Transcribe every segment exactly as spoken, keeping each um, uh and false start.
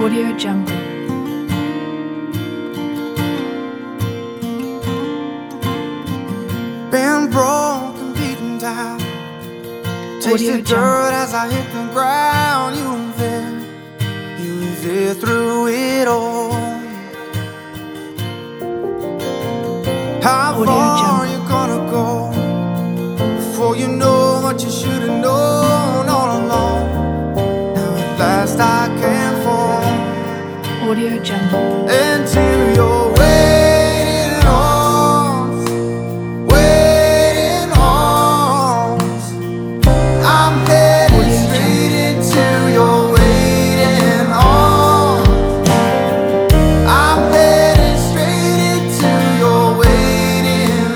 Audio Jungle. Been broken, beaten down. Tasted dirt as I hit the ground. You were there, you were there through it all. How far you gonna go before you know what you should have known all along? Now at last I can fall Audio Jungle. into your waiting arms, waiting arms. I'm headed straight into your waiting arms. I'm headed straight into your waiting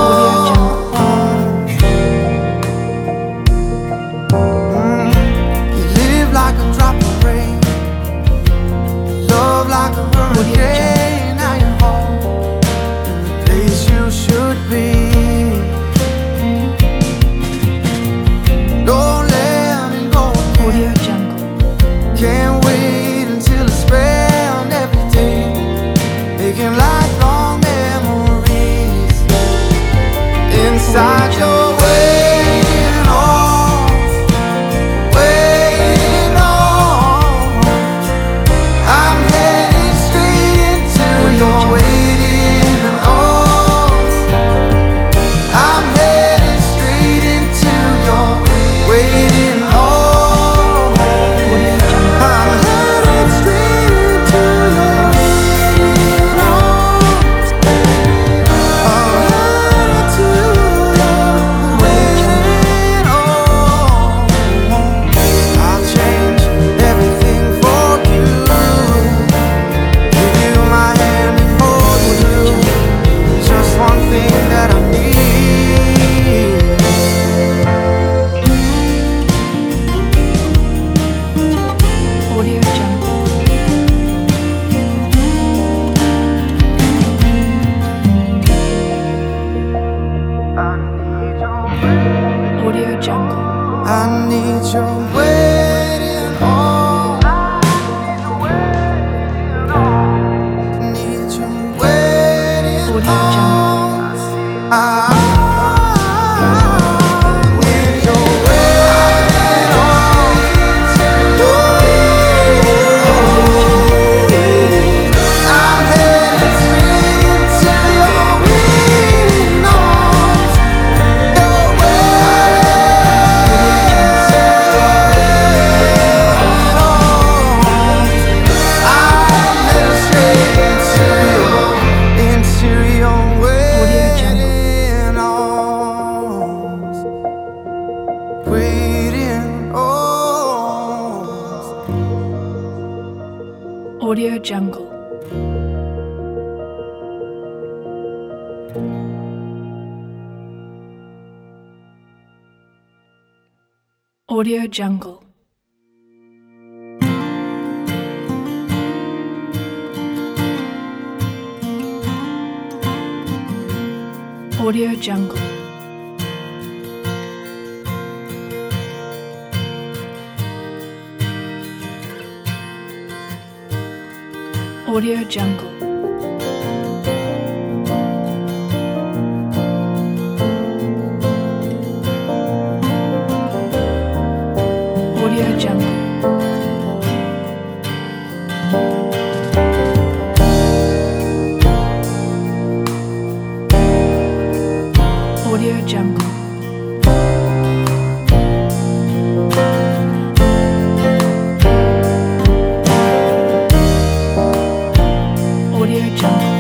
arms. Mm. You live like a drop of rain, love like a hurricane. Now you're home, in the place you should be. Don't let me go Audio again. Jungle. Can't wait until I spend every day making lifelong memories inside your waiting arms, waiting arms. I'm headed straight into your waiting arms. I'm headed straight into your waiting arms. I'm headed straight into your waiting arms. I'm headed to your waiting arms. I'll change everything for you. Give you my hand and hold you. Just one thing that I need. Audio Jungle. Audio Jungle. I need your waiting arms. Need your waiting Audio arms. I need your waiting arms. I'm headed straight into your waiting arms. Your Audio Jungle. Audio Jungle. Audio Jungle. Audio Jungle. Audio Jungle. Audio Jungle. Audio Jungle.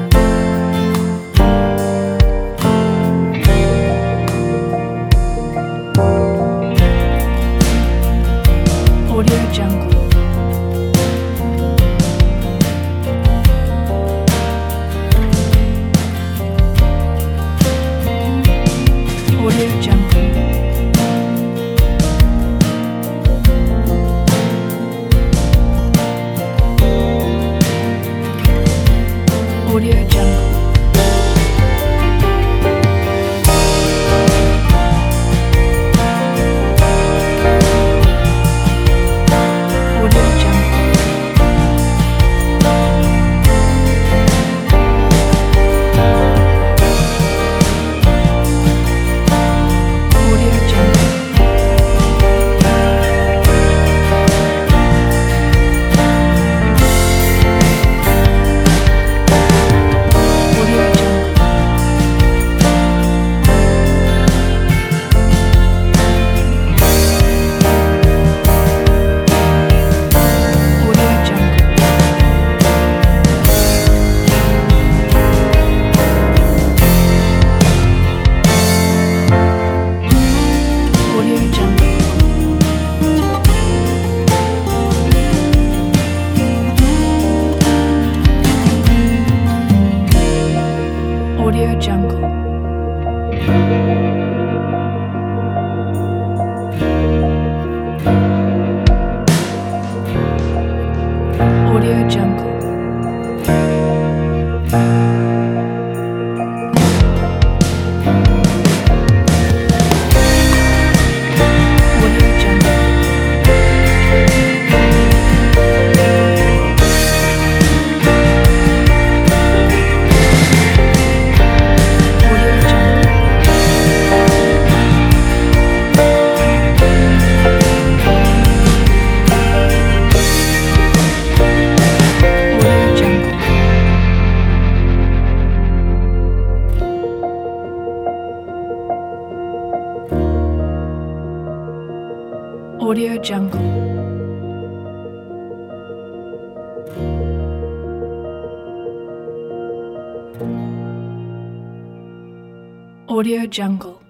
Audio Jungle. Audio Jungle. Audio Jungle. Audio Jungle. Audio Jungle. Audio Jungle. Audio Jungle. Audio Jungle. Audio Jungle.